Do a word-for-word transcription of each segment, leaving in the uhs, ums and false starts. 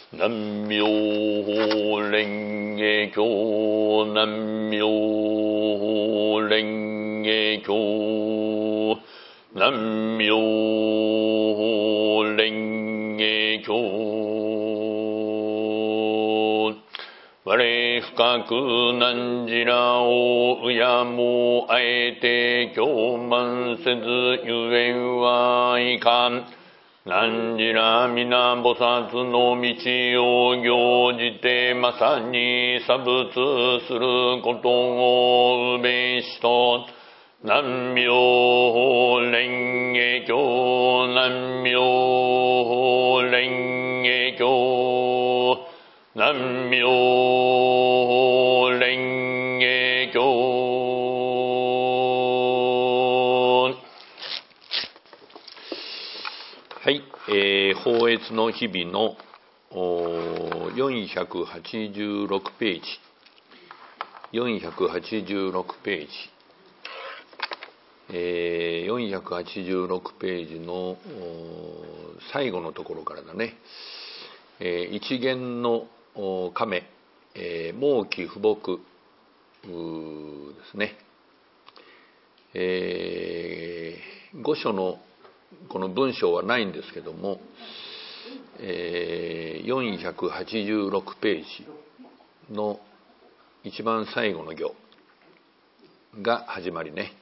南無妙法蓮華経。南無妙法蓮華経。南無妙法蓮華経。我深く汝らを敬もあえて供満せずゆえんはいかん。汝ら皆菩薩の道を行じてまさに作仏することをうべしと。南無妙法蓮華経。南無妙法蓮華経。南無妙法蓮華経。はい、えー、法悦の日々のよんひゃくはちじゅうろくページ、よんひゃくはちじゅうろくページ、えー、よんひゃくはちじゅうろくページの最後のところからだね。えー、一元の亀、えー、毛器不木ですね。えー、御所のこの文章はないんですけども、えー、よんひゃくはちじゅうろくページの一番最後の行が始まりね。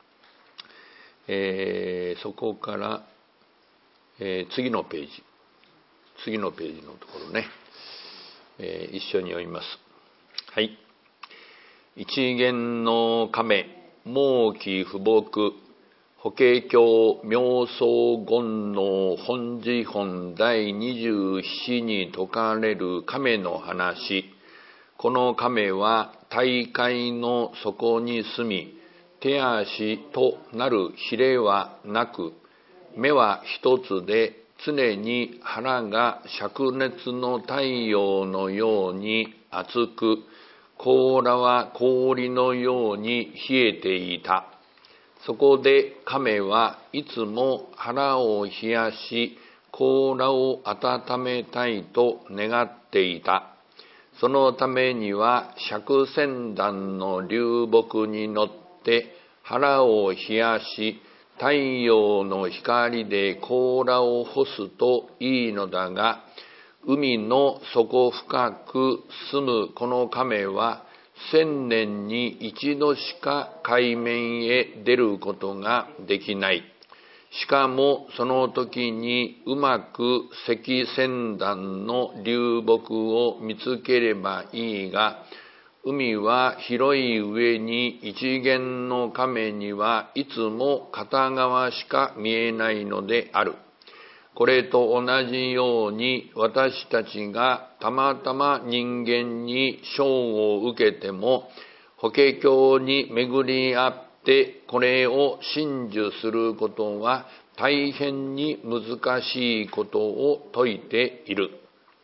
えー、そこから、えー、次のページ次のページのところね、えー、一緒に読みます。はい。一元の亀、毛器不木、法華経妙相言の本寺本第二十七に説かれる亀の話。この亀は大海の底に住み、手足となるひれはなく、目は一つで常に腹が灼熱の太陽のように熱く、甲羅は氷のように冷えていた。そこで亀はいつも腹を冷やし、甲羅を温めたいと願っていた。そのためには釈仙壇の流木に乗って腹を冷やし、太陽の光で甲羅を干すといいのだが、海の底深く住むこの亀は千年に一度しか海面へ出ることができない。しかもその時にうまく積仙壇の流木を見つければいいが、海は広い上に一元の亀にはいつも片側しか見えないのである。これと同じように私たちがたまたま人間に賞を受けても、法華経に巡り合ってこれを信受することは大変に難しいことを説いている。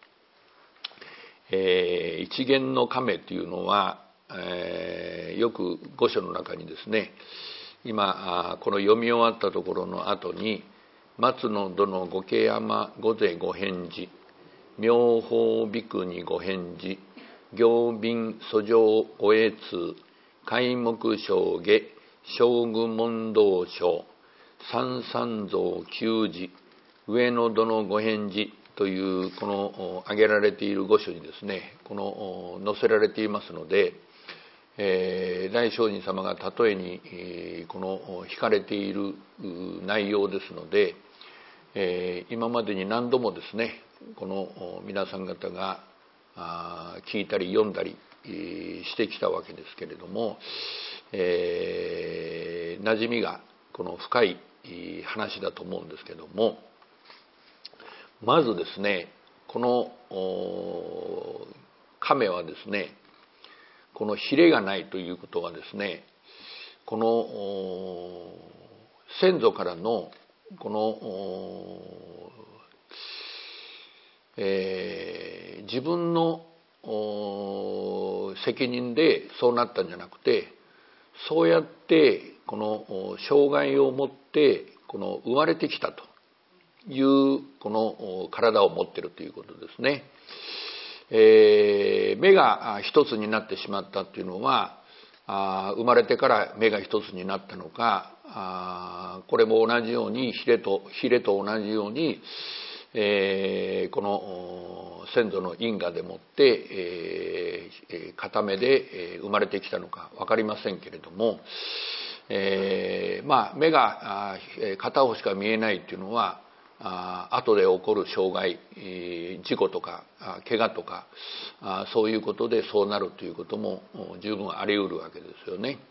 えー、一元の亀というのは、えー、よく御所の中にですね、今この読み終わったところの後に、松野殿御家山御勢御返事、妙法比丘に御返事、行便訴状御越通、開目章下、正具問答章、三三蔵九事、上野殿御返事というこの挙げられている御所にですね、この載せられていますので、えー、大聖人様が例えに、えー、この引かれている内容ですので、えー、今までに何度もですね、この皆さん方が聞いたり読んだりしてきたわけですけれども、えー、馴染みがこの深い話だと思うんですけども、まずですね、この亀はですね、このひれがないということはですね、この先祖からのこの、えー、自分の責任でそうなったんじゃなくて、そうやってこの障害を持ってこの生まれてきたというこの体を持っているということですね。えー、目が一つになってしまったというのは、あ生まれてから目が一つになったのか、あこれも同じようにヒレとヒレと同じように、えー、この先祖の因果でもって、えー、片目で生まれてきたのか分かりませんけれども、えー、まあ目が片方しか見えないというのは、あ後で起こる障害、事故とか怪我とか、そういうことでそうなるということも十分あり得るわけですよね。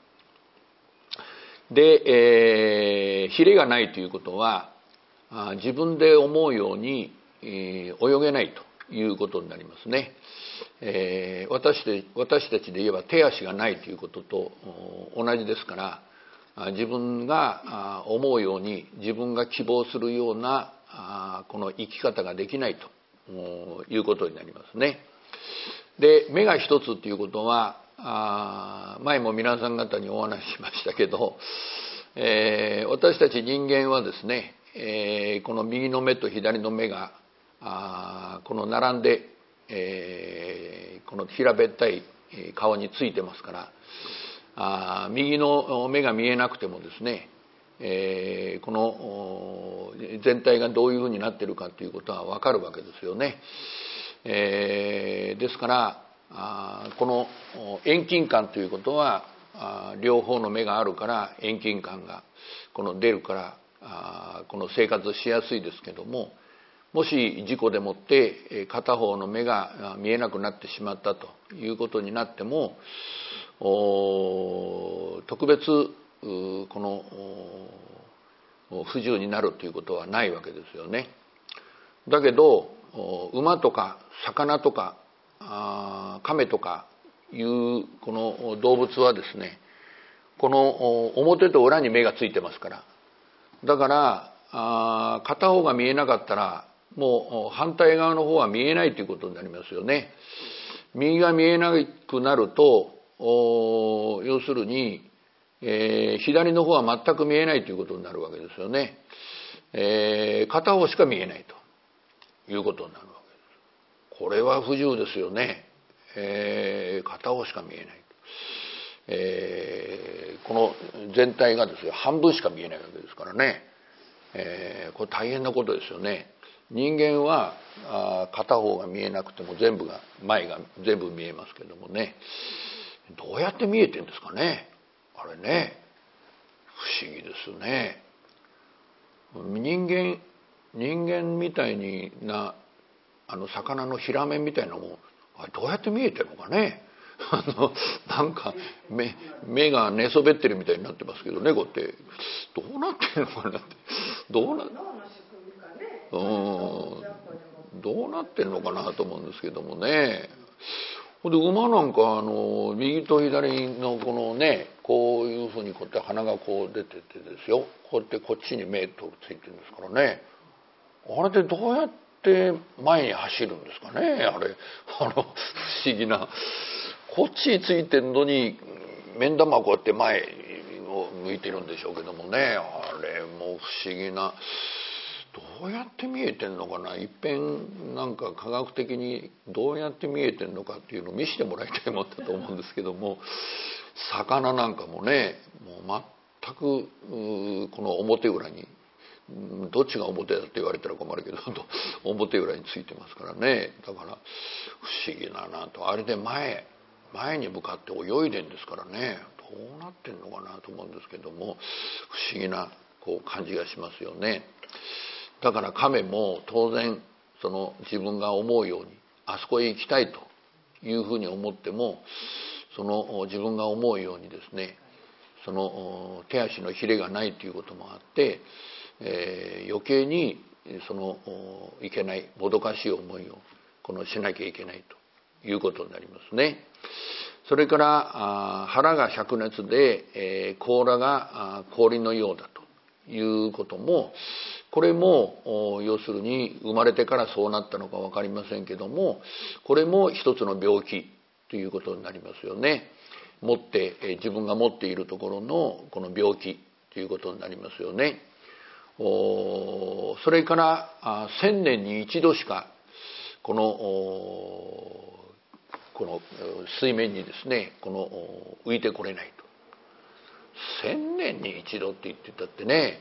で、えー、ヒレがないということは、自分で思うように泳げないということになりますね。えー、私で私たちで言えば手足がないということと同じですから、自分が思うように自分が希望するようなこの生き方ができないということになりますね。で、目が一つということは、前も皆さん方にお話ししましたけど、えー、私たち人間はですね、えー、この右の目と左の目がこの並んで、えー、この平べったい顔についてますから、あ右の目が見えなくてもですね、えー、この全体がどういうふうになっているかということは分かるわけですよね。えー、ですからあこの遠近感ということはあ両方の目があるから遠近感がこの出るからあこの生活しやすいですけども、もし事故でもって片方の目が見えなくなってしまったということになっても、特別この不自由になるということはないわけですよね。だけど馬とか魚とか亀とかいうこの動物はですね、この表と裏に目がついてますから、だから片方が見えなかったらもう反対側の方は見えないということになりますよね。右が見えなくなると要するに、えー、左の方は全く見えないということになるわけですよね。えー、片方しか見えないということになるわけです。これは不自由ですよね。えー、片方しか見えない、えー、この全体がですよ半分しか見えないわけですからね、えー、これ大変なことですよね。人間はあ片方が見えなくても全部が前が全部見えますけどもね、どうやって見えてるんですかね、あれね。不思議ですね。人間人間みたいになあの魚のヒラメみたいなのもあれどうやって見えてるのかね。あのなんか 目, 目が寝そべってるみたいになってますけどね、こうやってどうなってるのかなってどうなうんどうなってるのかなと思うんですけどもね。で馬なんかあの右と左のこのねこういうふうにこうやって鼻がこう出ててですよ、こうやってこっちに目とついてるんですからね。あれでどうやって前に走るんですかね、あれあの不思議な。こっちについてるのに目ん玉はこうやって前を向いてるんでしょうけどもね、あれも不思議な。どうやって見えてんのかな、いっぺんなんか科学的にどうやって見えてんのかっていうのを見せてもらいたいもんだと思うんですけども、魚なんかもねもう全くこの表裏にどっちが表だって言われたら困るけど表裏についてますからね。だから不思議だなと。あれで前前に向かって泳いでんですからね、どうなってんのかなと思うんですけども、不思議なこう感じがしますよね。だから亀も当然その自分が思うようにあそこへ行きたいというふうに思っても、その自分が思うようにですね、その手足のヒレがないということもあって、えー、余計にそのいけないもどかしい思いをこのしなきゃいけないということになりますね。それから腹が灼熱で、えー、甲羅が氷のようだということも、これも要するに生まれてからそうなったのか分かりませんけども、これも一つの病気ということになりますよね。持って自分が持っているところのこの病気ということになりますよね。 それから千年に一度しかこのこの水面にですねこの浮いてこれないと。千年に一度って言ってたってね、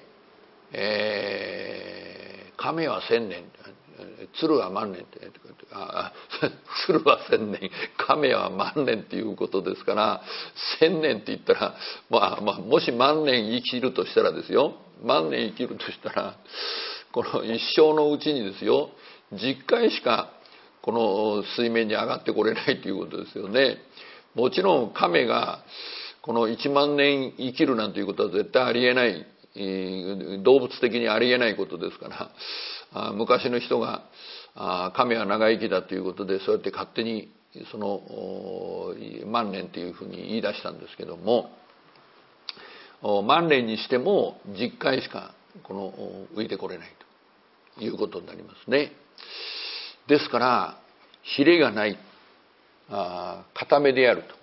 えー、亀は千年、鶴は万年って、あ鶴は千年、亀は万年っていうことですから、千年って言ったら、まあまあ、もし万年生きるとしたらですよ、万年生きるとしたら、この一生のうちにですよ、じっかいしかこの水面に上がってこれないということですよね。もちろん亀がこのいちまん年生きるなんていうことは絶対ありえない、動物的にありえないことですから、昔の人が亀は長生きだということでそうやって勝手にその万年というふうに言い出したんですけども、万年にしてもじっかいしかこの浮いてこれないということになりますね。ですからヒレがない、固めであると、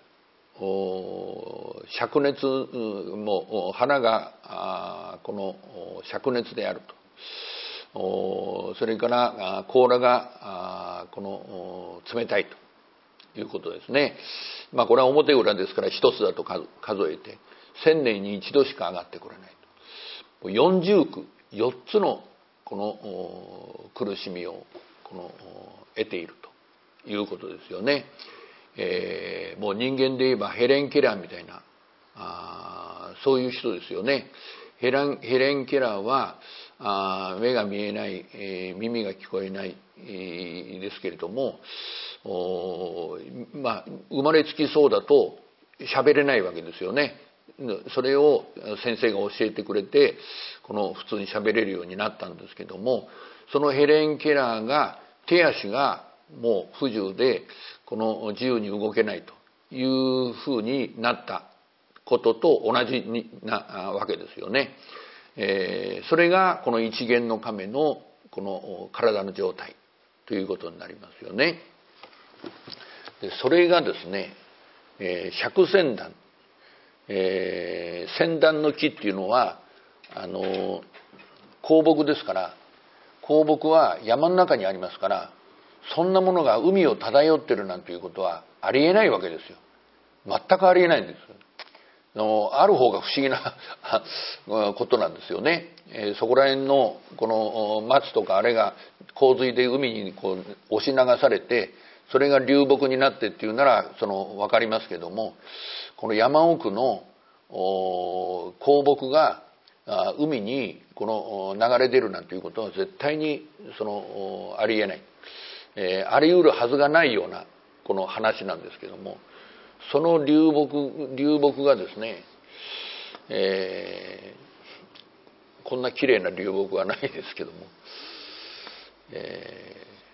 灼熱も花がこの灼熱であると、それから甲羅がこの冷たいということですね。まあこれは表裏ですから一つだと数えて千年に一度しか上がってこれないと、四重苦、四つのこの苦しみをこの得ているということですよね。えー、もう人間で言えばヘレン・ケラーみたいな、あそういう人ですよね。ヘランヘレン・ケラーはあ目が見えない、えー、耳が聞こえない、えー、ですけれども、まあ生まれつきそうだと喋れないわけですよね。それを先生が教えてくれてこの普通に喋れるようになったんですけども、そのヘレン・ケラーが手足がもう不自由でこの自由に動けないというふうになったことと同じなわけですよね。えー、それがこの一元の亀のこの体の状態ということになりますよね。でそれがですね、えー、百仙壇、えー、仙壇の木っていうのはあの香木ですから、香木は山の中にありますから、そんなものが海を漂ってるなんていうことはありえないわけですよ。全くありえないんです。ある方が不思議なことなんですよね。えー、そこら辺のこの松とかあれが洪水で海にこう押し流されて、それが流木になってっていうならその分かりますけども、この山奥の香木が海にこの流れ出るなんていうことは絶対にそのありえない、えー、あり得るはずがないようなこの話なんですけども、その流木流木がですね、えー、こんな綺麗な流木はないですけども、え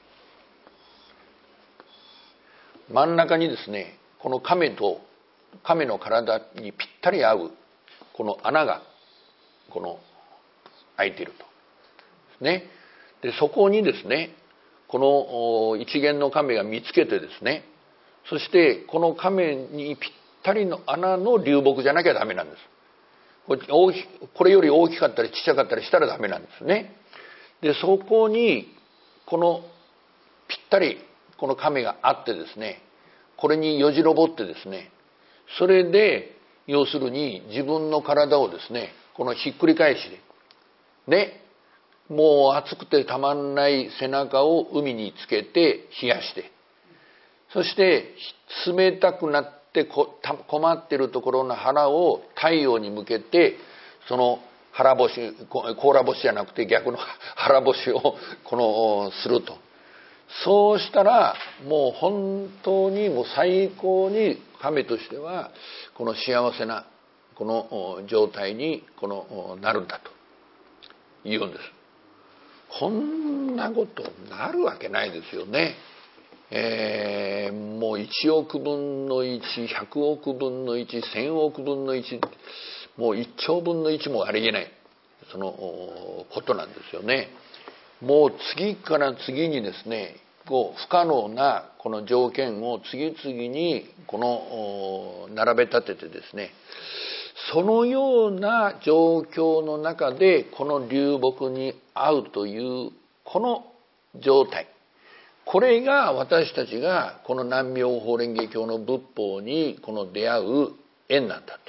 ー、真ん中にですねこの亀と亀の体にぴったり合うこの穴がこの開いているとですね。でそこにですねこの一元の亀が見つけてですね、そしてこの亀にぴったりの穴の流木じゃなきゃダメなんです。これより大きかったりちっちゃかったりしたらダメなんですね。でそこにこのぴったりこの亀があってですね、これによじ登ってですね、それで要するに自分の体をですねこのひっくり返しでね、もう暑くてたまんない背中を海につけて冷やして、そして冷たくなって困っているところの腹を太陽に向けて、その腹干し、甲羅干しじゃなくて逆の腹干しをこのすると。そうしたらもう本当にもう最高に亀としてはこの幸せなこの状態にこのなるんだと言うんです。こんなことなるわけないですよね。えー、もういちおくぶんのいち、ひゃくおくぶんのいち、せんおくぶんのいち、もういっちょうぶんのいちもありえないそのことなんですよね。もう次から次にですねこう不可能なこの条件を次々にこの並べ立ててですね、 そのような状況の中でこの流木に会うというこの状態、これが私たちがこの南妙法蓮華経の仏法にこの出会う縁なんだって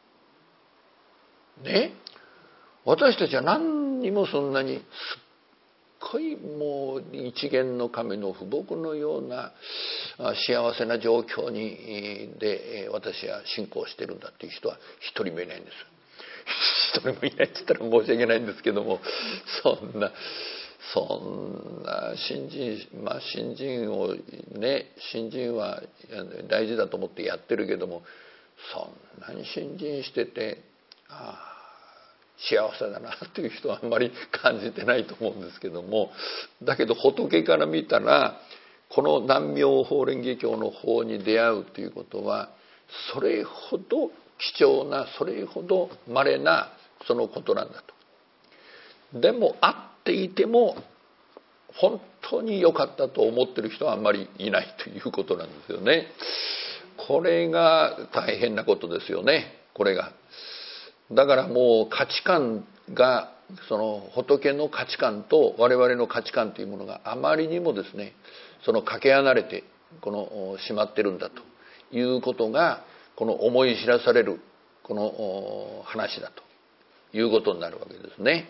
言うんですね。私たちは何にもそんなにすっごいもう一元の神の父母のような幸せな状況にで私は信仰してるんだっていう人は一人もいないんです。一人もいないって言ったら申し訳ないんですけども、そんなそんな新人、まあ新人をね、新人は大事だと思ってやってるけども、そんなに新人しててああ幸せだなという人はあんまり感じてないと思うんですけども、だけど仏から見たらこの南妙法蓮華経の法に出会うということはそれほど貴重な、それほど稀なそのことなんだと。でも会っていても本当に良かったと思ってる人はあんまりいないということなんですよね。これが大変なことですよね。これがだからもう価値観がその仏の価値観と我々の価値観というものがあまりにもですね、そのかけ離れてこのしまってるんだということがこの思い知らされるこの話だということになるわけですね。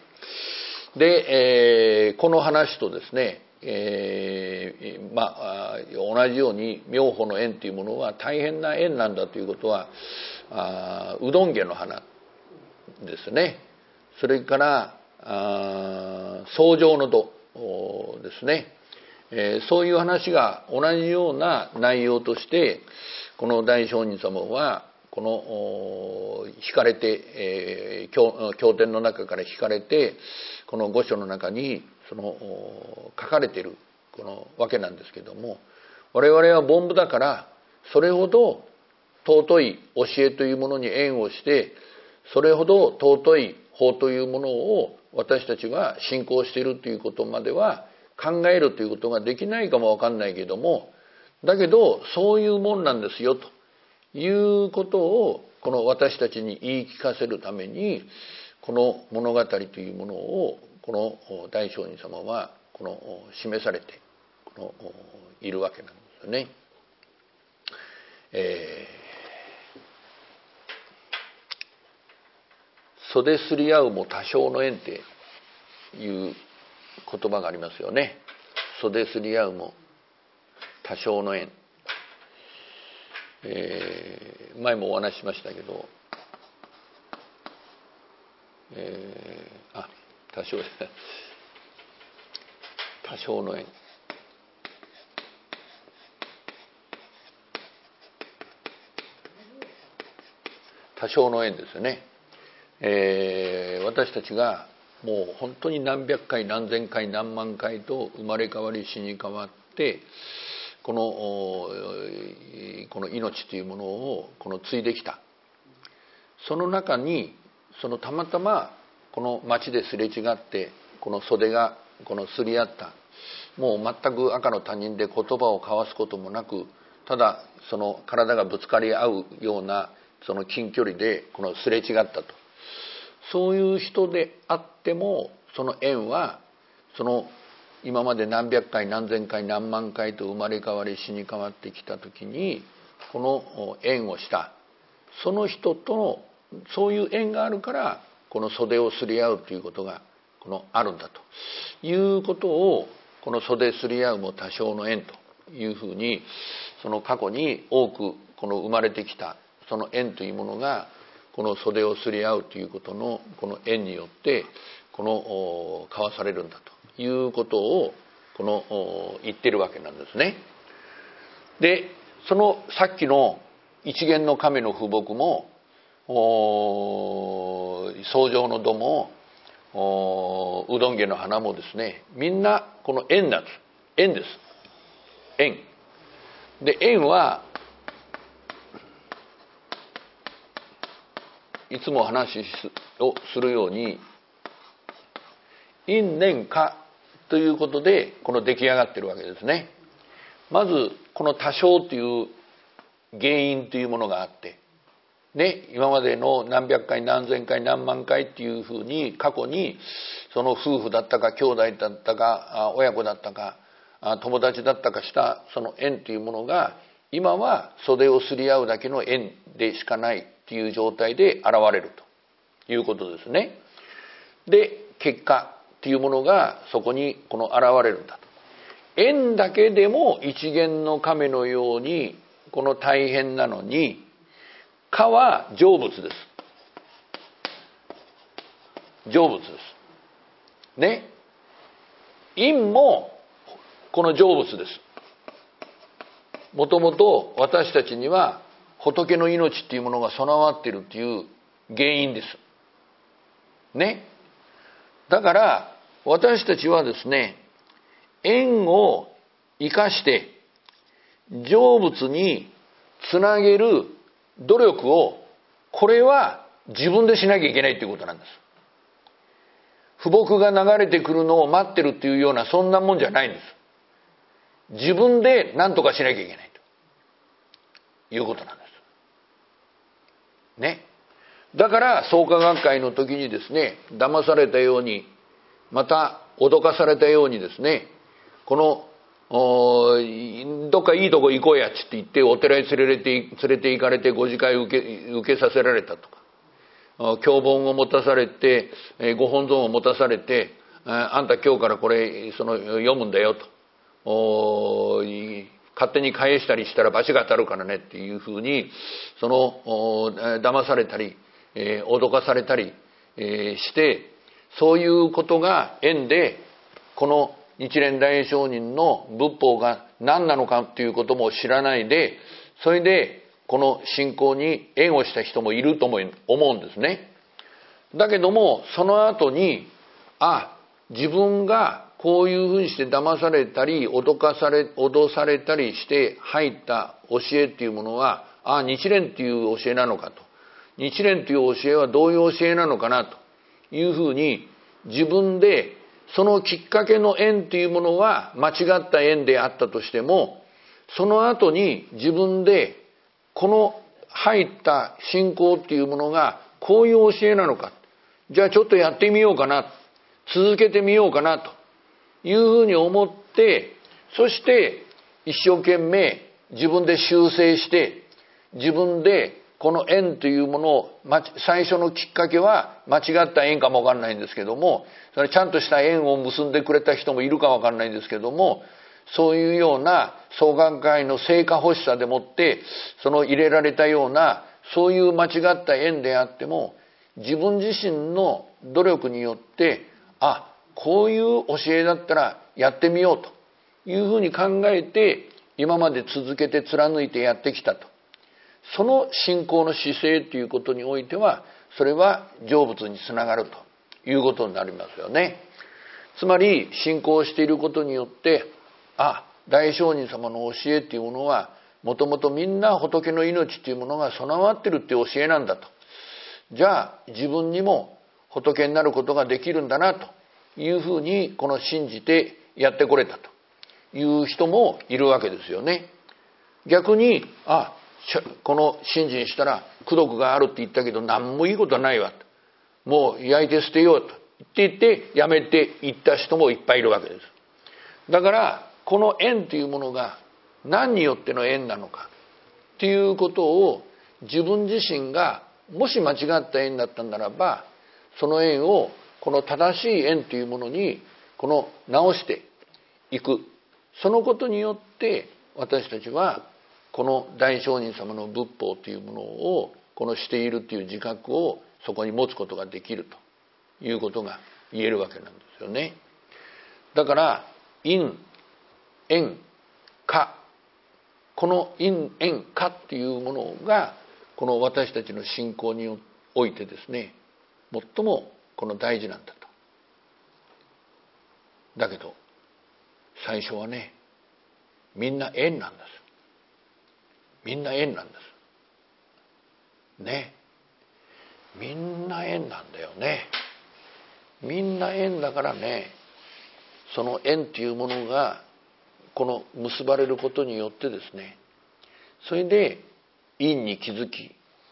で、えー、この話とですね、えー、まあ同じように妙法の縁というものは大変な縁なんだということはあうどん下の花ですね。それから草上の土ですね、えー、そういう話が同じような内容としてこの大聖人様はこの引かれて、えー、経, 経典の中から引かれてこの御所の中にその書かれているこのわけなんですけども、我々は凡夫だからそれほど尊い教えというものに縁をしてそれほど尊い法というものを私たちは信仰しているということまでは考えるということができないかもわかんないけども、だけどそういうもんなんですよということをこの私たちに言い聞かせるためにこの物語というものをこの大聖人様はこの示されてこのいるわけなんですよね。えー袖すり合うも多少の縁っていう言葉がありますよね。袖すり合うも多少の縁、えー、前もお話ししましたけど、えー、あ多少多少の縁、多少の縁ですよね。えー、私たちがもう本当に何百回何千回何万回と生まれ変わり死に変わってこのこの命というものをこの継いできた。その中にそのたまたまこの街ですれ違ってこの袖がこのすり合った、もう全く赤の他人で言葉を交わすこともなく、ただその体がぶつかり合うようなその近距離でこのすれ違ったと。そういう人であってもその縁はその今まで何百回何千回何万回と生まれ変わり死に変わってきた時にこの縁をしたその人とのそういう縁があるからこの袖をすり合うということがこのあるんだということをこの袖すり合うも多少の縁というふうにその過去に多くこの生まれてきたその縁というものがこの袖をすり合うということのこの縁によってこの交わされるんだということをこの言ってるわけなんですね。でそのさっきの一元の神の父母も草上の土もうどん下の花もですね、みんなこの縁なんです。縁です。縁で、縁はいつも話をするように因縁果ということでこの出来上がってるわけですね。まずこの多少という原因というものがあって、 ね、今までの何百回何千回何万回っていうふうに過去にその夫婦だったか兄弟だったか親子だったか友達だったかしたその縁というものが今は袖をすり合うだけの縁でしかないっていう状態で現れるということですね。で結果っていうものがそこにこの現れるんだと。縁だけでも一元の亀のようにこの大変なのに、果は成仏です。成仏ですね。因もこの成仏です。もともと私たちには仏の命っていうものが備わっているっていう原因ですね。だから私たちはですね、縁を生かして成仏につなげる努力を、これは自分でしなきゃいけないっていうことなんです。富木が流れてくるのを待ってるっていうようなそんなもんじゃないんです。自分で何とかしなきゃいけないということなんですね。だから創価学会の時にですね、騙されたようにまた脅かされたようにですね、このどっかいいとこ行こうやっつって言ってお寺に連れて連れて行かれてご自会受け受けさせられたとか、経本を持たされてご本尊を持たされて、あんた今日からこれその読むんだよと、勝手に返したりしたら罰が当たるからねっていうふうにその騙されたり脅かされたりして、そういうことが縁でこの日蓮大聖人の仏法が何なのかということも知らないで、それでこの信仰に縁をした人もいると思うんですね。だけどもその後に、あ、自分がこういうふうにして騙されたり脅かされ脅されたりして入った教えっていうものは、あ、日蓮っていう教えなのかと、日蓮という教えはどういう教えなのかなというふうに自分で、そのきっかけの縁というものは間違った縁であったとしても、その後に自分でこの入った信仰っていうものがこういう教えなのか、じゃあちょっとやってみようかな、続けてみようかなというふうに思って、そして一生懸命自分で修正して、自分でこの縁というものを、最初のきっかけは間違った縁かもわかんないんですけども、それちゃんとした縁を結んでくれた人もいるかわかんないんですけども、そういうような創価学会の成果欲しさでもってその入れられたようなそういう間違った縁であっても、自分自身の努力によって、あ、こういう教えだったらやってみようというふうに考えて今まで続けて貫いてやってきたと。その信仰の姿勢ということにおいては、それは成仏につながるということになりますよね。つまり信仰していることによって、あ、大聖人様の教えっていうものはもともとみんな仏の命っていうものが備わってるっていう教えなんだと。じゃあ自分にも仏になることができるんだなというふうにこの信じてやってこれたという人もいるわけですよね。逆に、あ、この信心したら功徳があるって言ったけど何もいいことはないわと、もう焼いて捨てようと言って言ってやめていった人もいっぱいいるわけです。だからこの縁というものが何によっての縁なのかっていうことを自分自身がもし間違った縁だったならば、その縁をこの正しい縁というものにこの直していく、そのことによって私たちはこの大聖人様の仏法というものをこのしているという自覚をそこに持つことができるということが言えるわけなんですよね。だから因縁果、この因縁果っていうものがこの私たちの信仰においてですね、最もこの大事なんだと。だけど最初はね、みんな縁なんです。みんな縁なんですね。みんな縁なんだよね。みんな縁だからね、その縁というものがこの結ばれることによってですね、それで因に気づき、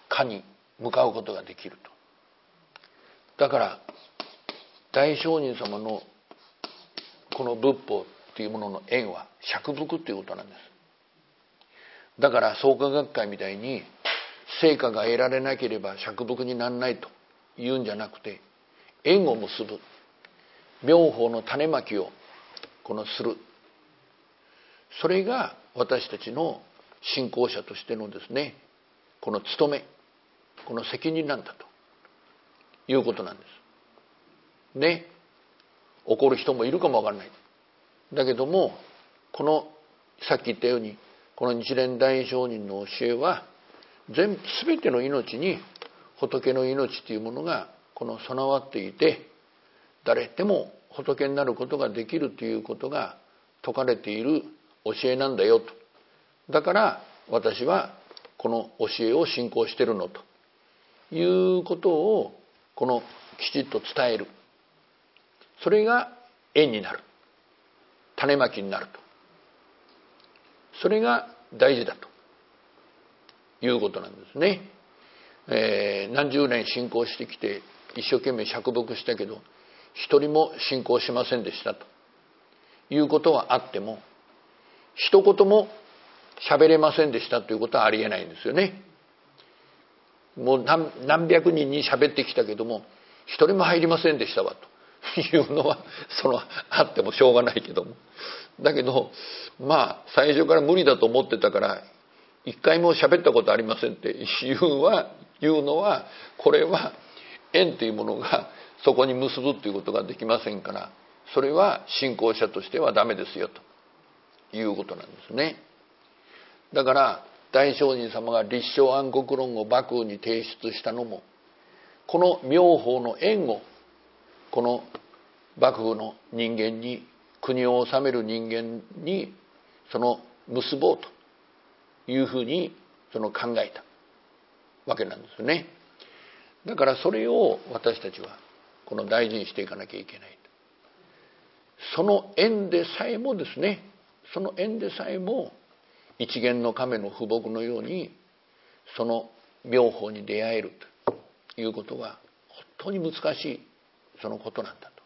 かに向かうことができると。だから大聖人様のこの仏法っていうものの縁は釈伏っていうことなんです。だから創価学会みたいに成果が得られなければ釈伏にならないというんじゃなくて、縁を結ぶ妙法の種まきをこのする、それが私たちの信仰者としてのですね、この務め、この責任なんだということなんですね。怒る人もいるかもわからない。だけどもこのさっき言ったように、この日蓮大聖人の教えは全部全ての命に仏の命というものがこの備わっていて、誰でも仏になることができるということが説かれている教えなんだよと。だから私はこの教えを信仰しているのということをこのきちっと伝える。それが縁になる、種まきになると。それが大事だということなんですね。えー、何十年信仰してきて一生懸命釈伏したけど一人も信仰しませんでしたということはあっても、一言も喋れませんでしたということはありえないんですよね。もう 何, 何百人に喋ってきたけども一人も入りませんでしたわというのはそのあってもしょうがないけども、だけどまあ最初から無理だと思ってたから一回も喋ったことありませんっていうは言うのは、これは縁というものがそこに結ぶということができませんから、それは信仰者としてはダメですよということなんですね。だから大聖人様が立正安国論を幕府に提出したのも、この妙法の縁をこの幕府の人間に、国を治める人間にその結ぼうというふうにその考えたわけなんですよね。だからそれを私たちはこの大事にしていかなきゃいけない。その縁でさえもですね、その縁でさえも一元の亀の父母のようにその妙法に出会えるということは本当に難しいそのことなんだと。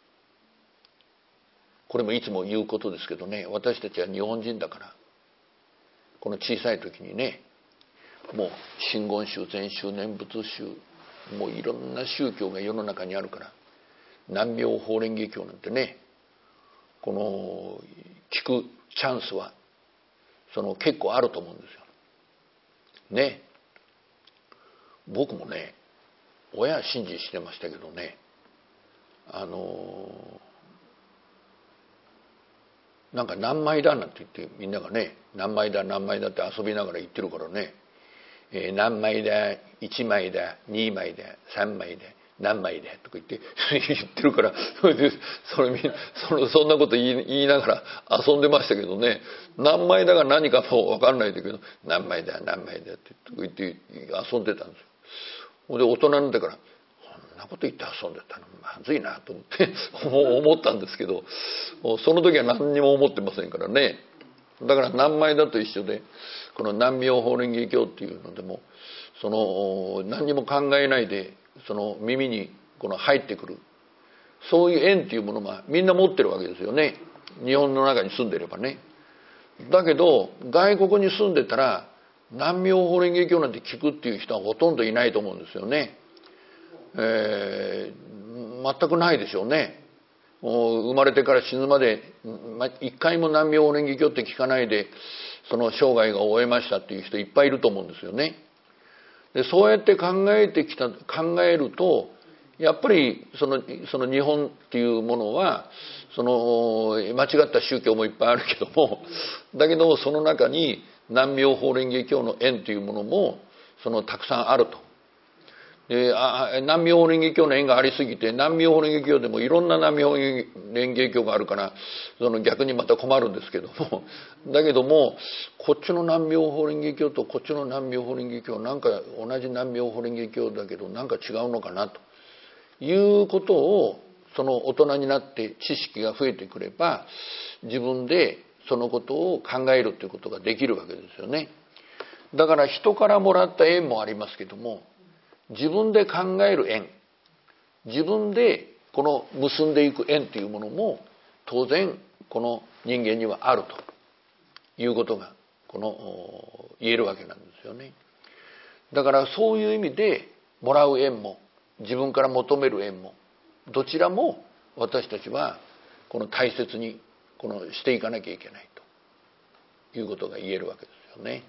これもいつも言うことですけどね、私たちは日本人だから、この小さい時にね、もう真言宗、禅宗、念仏宗、もういろんな宗教が世の中にあるから、南妙法蓮華経なんてね、この聞くチャンスはその結構あると思うんですよね。僕もね、親は信じしてましたけどね、あのなんか何枚だなんて言ってみんながね、何枚だ何枚だって遊びながら言ってるからね、えー、何枚だ、いちまいだ、にまいだ、さんまいだ、何枚だとか言って言ってるから、それでそれそれそんなこと言い、言いながら遊んでましたけどね、何枚だが何かも分かんないんだけど、何枚だ何枚だって言って遊んでたんですよ。で大人になってから、こんなこと言って遊んでたのまずいなと思って思ったんですけど、その時は何にも思ってませんからね。だから何枚だと一緒で、この南妙法蓮華経っていうのでも、その何にも考えないでその耳にこの入ってくる、そういう縁っていうものがみんな持ってるわけですよね、日本の中に住んでればね。だけど外国に住んでたら南妙法蓮華経なんて聞くっていう人はほとんどいないと思うんですよね。えー、全くないでしょうね。生まれてから死ぬまで一回も南妙法蓮華経って聞かないでその生涯が終えましたっていう人いっぱいいると思うんですよね。でそうやって考えてきた考えると、やっぱりそのその日本っていうものはその間違った宗教もいっぱいあるけども、だけどその中に南妙法蓮華経の縁というものもそのたくさんあると。であ南妙法蓮華経の縁がありすぎて、南妙法蓮華経でもいろんな南妙法蓮華経があるからその逆にまた困るんですけども、だけどもこっちの南妙法蓮華経とこっちの南妙法蓮華経、なんか同じ南妙法蓮華経だけどなんか違うのかなということを、その大人になって知識が増えてくれば自分でそのことを考えるということができるわけですよね。 だから人からもらった縁もありますけども、自分で考える縁、自分でこの結んでいく縁というものも当然この人間にはあるということがこの言えるわけなんですよね。だからそういう意味でもらう縁も自分から求める縁もどちらも私たちはこの大切にこのしていかなきゃいけないということが言えるわけですよね。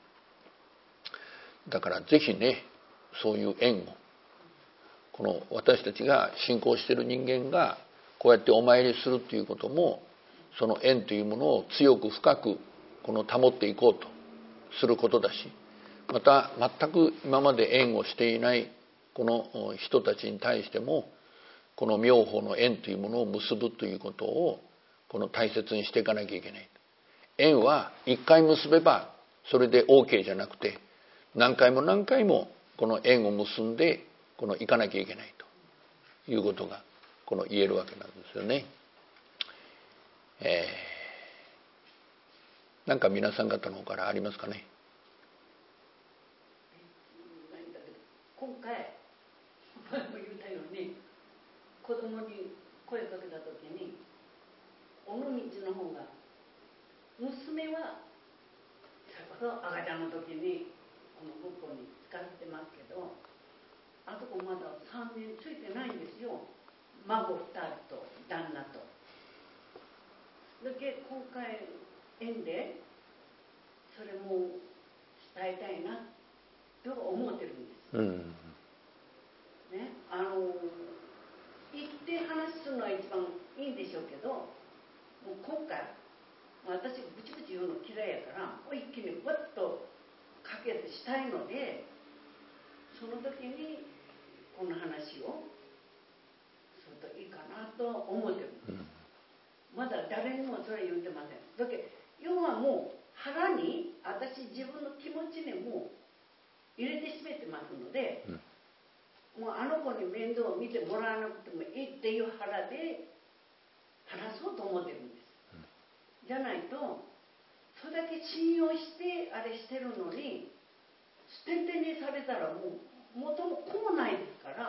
だからぜひね、そういう縁をこの私たちが信仰している人間がこうやってお参りするということも、その縁というものを強く深くこの保っていこうとすることだし、また全く今まで縁をしていないこの人たちに対してもこの妙法の縁というものを結ぶということをこの大切にしていかなきゃいけない。縁は一回結べばそれで OK じゃなくて、何回も何回もこの縁を結んでこのいかなきゃいけないということがこの言えるわけなんですよね。えー、なんか皆さん方の方からありますかね。 今回前も言ったように子供に声かけた時に尾道の方が、娘はそれこそ赤ちゃんの時にこの仏法に使ってますけど、あそこまださんねんついてないんですよ。孫ふたりと旦那と。だけ今回縁でそれも伝えたいなと思ってるんです、 うんね、あの行って話するのは一番いいんでしょうけど、もう今回私ブチブチ言うの嫌いやから一気にバッとかけてしたいので、その時にこの話をするといいかなと思ってる、うん、まだ誰にもそれは言ってません。だけど要はもう腹に私自分の気持ちにもう入れてしめてますので、うん、もうあの子に面倒を見てもらわなくてもいいっていう腹で話そうと思ってるんです、うん、じゃないとそれだけ信用してあれしてるのに捨て手にされたらもう元も子もないですから、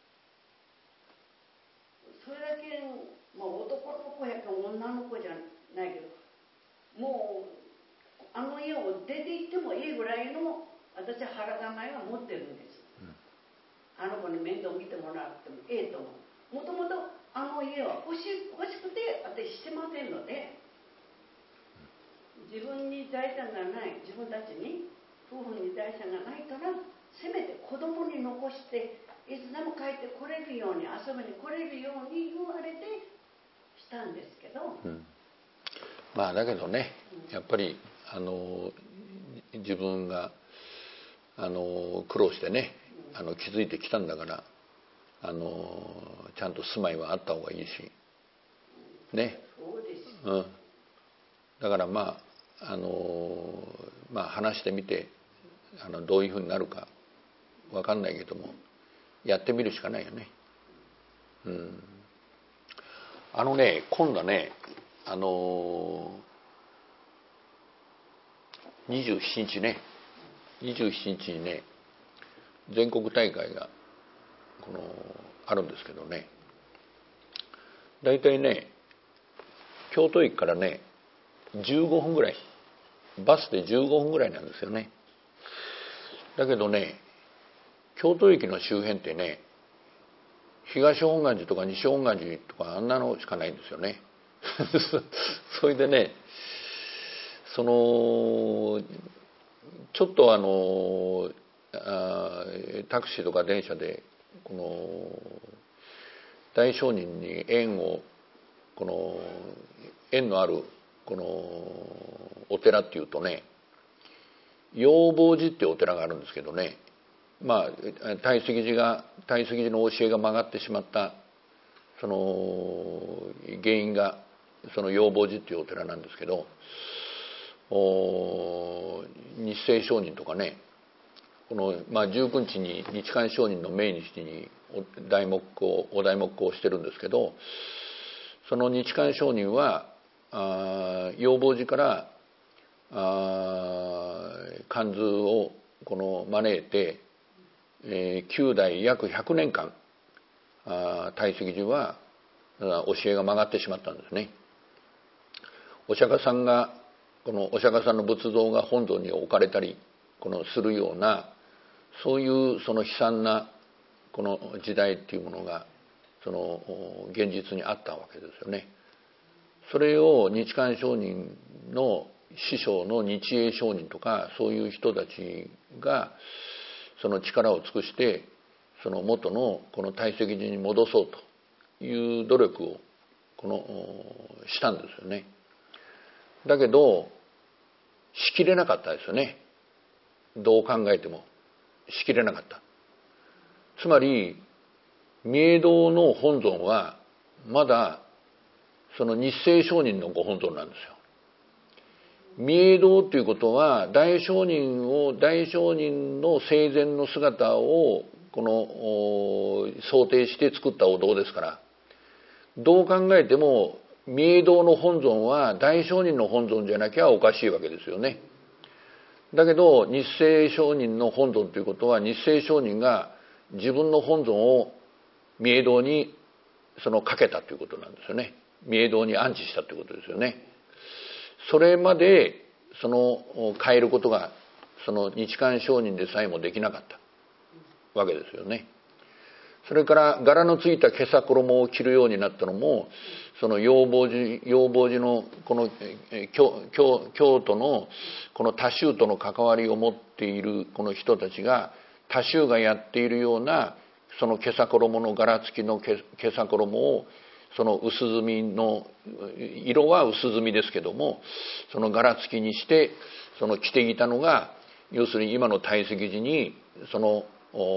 それだけ、まあ、男の子やけど女の子じゃないけどもうあの家を出て行ってもいいぐらいの私は腹構えは持ってるんです、うん、あの子に面倒見てもらってもええと思う。もともとあの家は欲し、欲しくて私してませんので、自分に財産がない、自分たちに夫婦に財産がないからせめて子供に残していつでも帰ってこれるように遊びに来れるように言われてしたんですけど、うん、 まあだけどね、やっぱりあの自分があの苦労してね、あの気づいてきたんだから、あのちゃんと住まいはあった方がいいしね、うん、だからまああのまあ話してみてあのどういうふうになるか分かんないけどもやってみるしかないよね。うん、あのね今度はねあのにじゅうしちにちねにじゅうしちにちにね全国大会がこのあるんですけどね、だいたいね京都駅からねじゅうごふんぐらい、バスでじゅうごふんぐらいなんですよね。だけどね京都駅の周辺ってね東本願寺とか西本願寺とかあんなのしかないんですよねそれでねそのちょっとあのあタクシーとか電車でこの大聖人に縁をこの縁のあるこのお寺っていうとね養坊寺っていうお寺があるんですけどね、まあ大石寺が大石寺の教えが曲がってしまったその原因がその養坊寺っていうお寺なんですけど、日清上人とかねこの、まあ、じゅうくにちに日韓上人の命日にお題目をお題目をしてるんですけど、その日韓上人はあ養坊寺からあ観図をこの招いて、えー、きゅう代約ひゃくねんかんあ堆積寺は教えが曲がってしまったんですね。お釈迦さんがこのお釈迦さんの仏像が本尊に置かれたりこのするようなそういうその悲惨なこの時代っていうものがその現実にあったわけですよね。それを日韓上人の師匠の日英上人とかそういう人たちがその力を尽くしてその元のこの堆積寺に戻そうという努力をこのしたんですよね。だけどしきれなかったですよね。どう考えてもしきれなかった。つまり御影堂の本尊はまだその日清上人のご本尊なんですよ。御影堂ということは大聖人を大聖人の生前の姿をこの想定して作ったお堂ですから、どう考えても御影堂の本尊は大聖人の本尊じゃなきゃおかしいわけですよね。だけど日清上人の本尊ということは日清上人が自分の本尊を御影堂にそのかけたということなんですよね。御影堂に安置したということですよね。それまでその変えることがその日韓上人でさえもできなかったわけですよね。それから柄のついた袈裟衣を着るようになったのもその養蜂寺養蜂寺のこの 京, 京, 京都のこの多宗との関わりを持っているこの人たちが多宗がやっているようなその袈裟衣の柄付きの袈裟衣をその薄墨の色は薄墨ですけどもその柄付きにしてその着ていたのが要するに今の堆積寺にその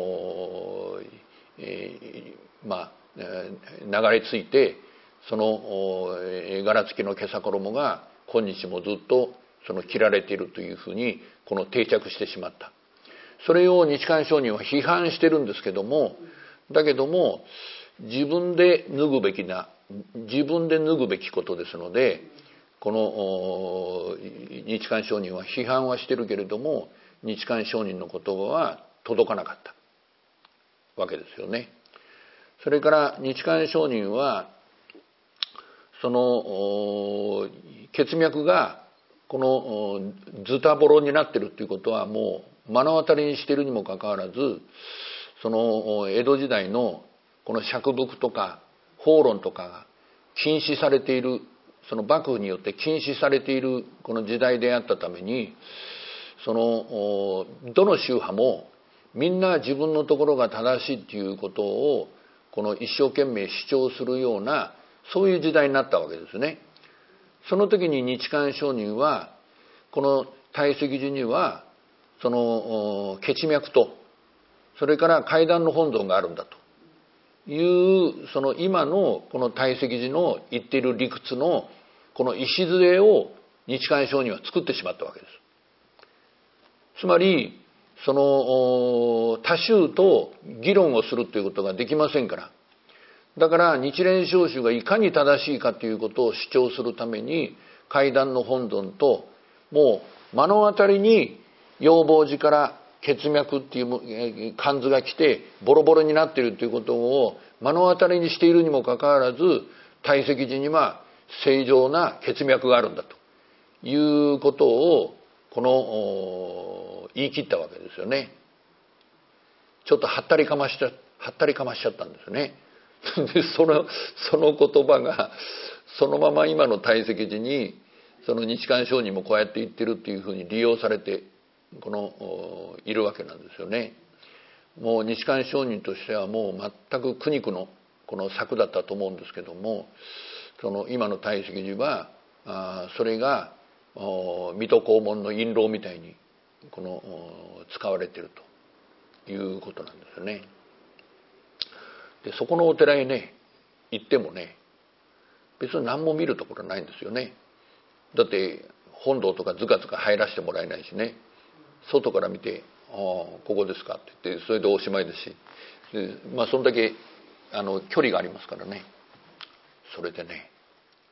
えー、まあ流れ着いてその柄付きの袈裟衣が今日もずっとその着られているというふうにこの定着してしまった。それを日韓上人は批判してるんですけども、だけども自分で脱ぐべきな自分で脱ぐべきことですので、この日韓上人は批判はしてるけれども日韓上人の言葉は届かなかったわけですよね。それから日韓上人はその血脈がこのズタボロになってるということはもう目の当たりにしているにもかかわらず、その江戸時代のこの釈伏とか法論とかが禁止されている、その幕府によって禁止されているこの時代であったために、そのどの宗派もみんな自分のところが正しいっていうことをこの一生懸命主張するようなそういう時代になったわけですね。その時に日韓上人はこの堆積寺にはその血脈とそれから階段の本尊があるんだというその今のこの堆積寺の言っている理屈のこの礎を日韓上人は作ってしまったわけです。つまりその多宗と議論をするということができませんから、だから日蓮聖宗がいかに正しいかということを主張するために階段の本尊ともう目の当たりに養蜂寺から血脈っていう観図が来てボロボロになっているということを目の当たりにしているにもかかわらず、堆積寺には正常な血脈があるんだということをこの言い切ったわけですよね。ちょっとはったりかましちゃはったりかましちゃったんですね。でそのその言葉がそのまま今の堆積寺にその日韓上人もこうやって言ってるっていうふうに利用されてこのいるわけなんですよね。もう日韓上人としてはもう全く苦肉のこの策だったと思うんですけども、その今の堆積寺はあそれが水戸黄門の印籠みたいにこの使われているということなんですよね。でそこのお寺へね行ってもね別に何も見るところないんですよね。だって本堂とかずかずか入らせてもらえないしね、外から見て「ああここですか」って言ってそれでおしまいですし、でまあそんだけあの距離がありますからね。それでね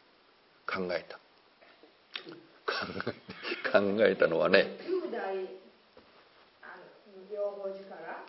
考えた考え考えたのはね、 きゅう代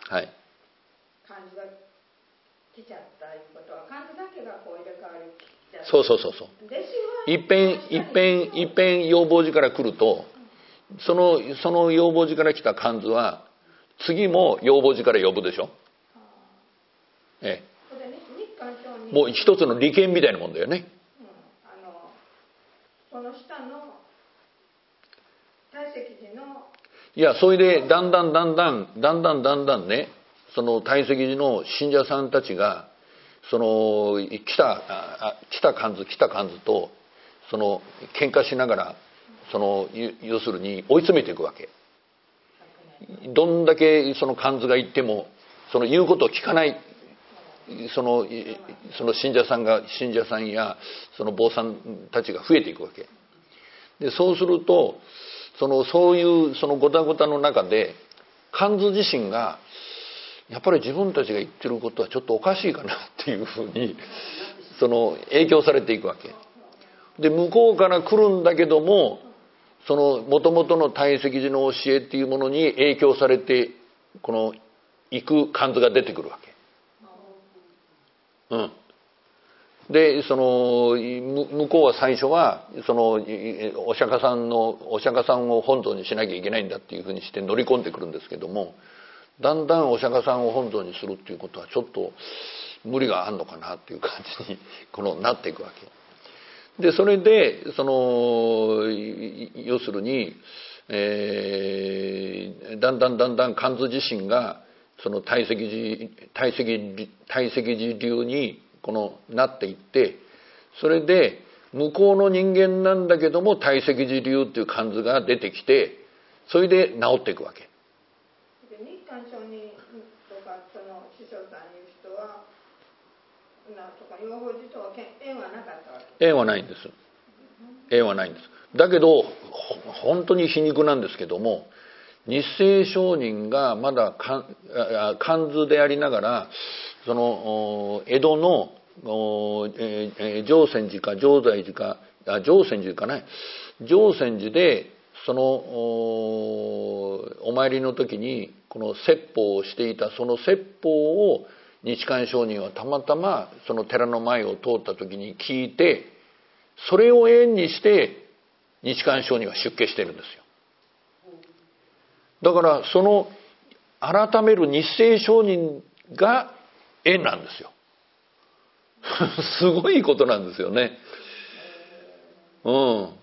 はい、 漢字が来ちゃったいうことは漢字だけがこう入れ替わり来ちゃった。 そうそうそうそう。いっぺんいっぺんいっぺん要望字から来ると、そのその要望字から来た漢字は次も要望字から呼ぶでしょ。ええ、もう一つの利権みたいなもんだよね。 うん、あのその下の堆積寺のいや、それでだんだんだんだんだんだんだんだんね、その堆積寺の信者さんたちがその来た来た漢字来た漢字とその喧嘩しながら、その要するに追い詰めていくわけ。どんだけその漢字が言ってもその言うことを聞かない、そのその信者さんが信者さんやその坊さんたちが増えていくわけで、そうするとそのそういうそのごたごたの中で漢字自身がやっぱり自分たちが言ってることはちょっとおかしいかなっていうふうにその影響されていくわけで、向こうから来るんだけども、その元々の堆積寺の教えっていうものに影響されてこの行く漢字が出てくるわけ。うん、でその向こうは最初はそのお釈迦さんのお釈迦さんを本尊にしなきゃいけないんだっていうふうにして乗り込んでくるんですけども、だんだんお釈迦さんを本尊にするっていうことはちょっと無理があるのかなっていう感じにこのなっていくわけで、それでその要するに、えー、だんだんだんだん漢字自身がその堆積寺堆積堆積寺流にこのなっていって、それで向こうの人間なんだけども堆積寺流っていう漢字が出てきて、それで治っていくわけ。 日韓上人とかその師匠さんいう人はなんとか養蜂寺とは縁はなかったわけ。 縁はないんです。縁はないんです。だけど本当に皮肉なんですけども、日清上人がまだ漢字でありながら、その江戸のえー、常泉寺か常在寺かあ常泉寺かね常泉寺でその お, お参りの時にこの説法をしていた、その説法を日韓上人はたまたまその寺の前を通った時に聞いて、それを縁にして日韓上人は出家してるんですよ。だからその改める日清上人が縁なんですよ。すごいことなんですよね。うん。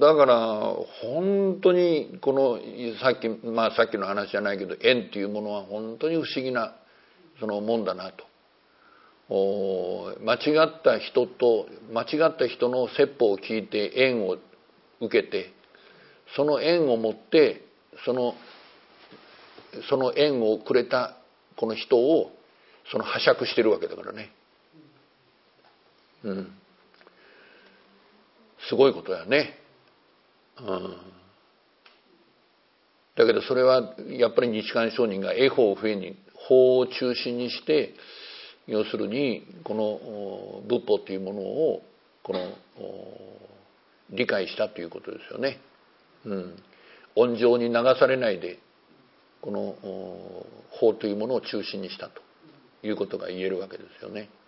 だから本当にこのさっきまあさっきの話じゃないけど、縁っていうものは本当に不思議なそのもんだなと。お間違った人と間違った人の説法を聞いて縁を受けて、その縁を持ってそのその縁をくれたこの人をその拝借してるわけだからね。うん、すごいことだよね。うん、だけどそれはやっぱり日韓上人が絵法を笛に法を中心にして、要するにこの仏法というものをこの理解したということですよね。うん、温情に流されないでこの法というものを中心にしたということが言えるわけですよね。